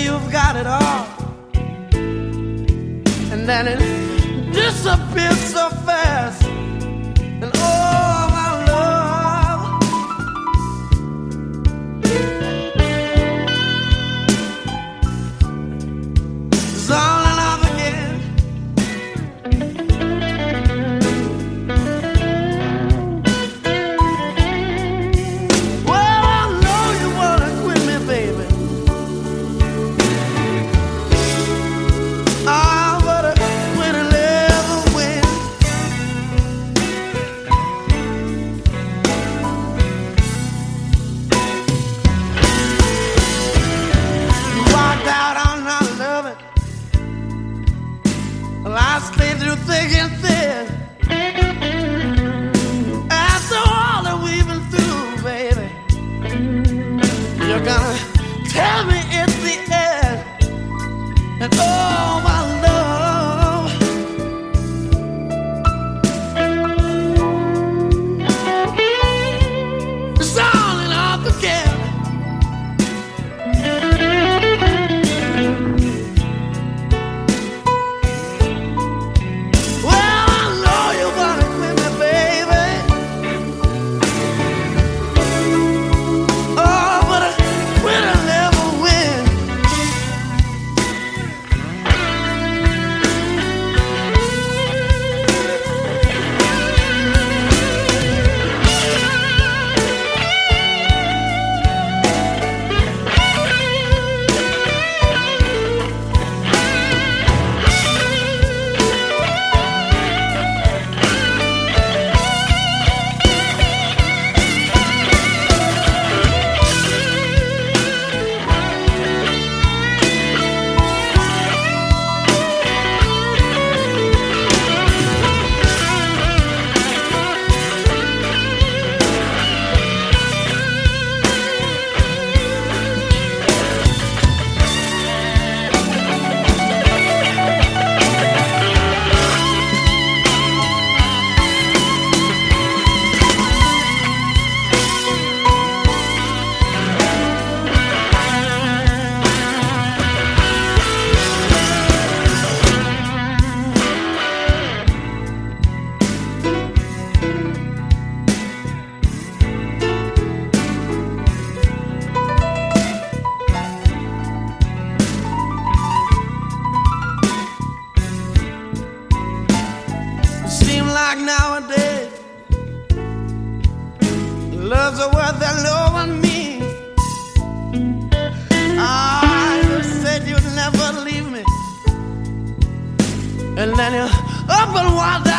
you've got it all, and then it disappears so fast. And oh, my love, it's on and off again. Well, I know you wanna quit me, baby. But a quit and never win. You walked out on our loving. Well, I stayed through thick and thin. After all that we've been through, baby, you're gonna tell me it's the end. And oh, my love, it's on and off again. Well, I know you wanna quit me, baby. Oh, but a quitter never win. Seem like nowadays love's a word that no one means. You said you'd never leave me, and then you up and walked out.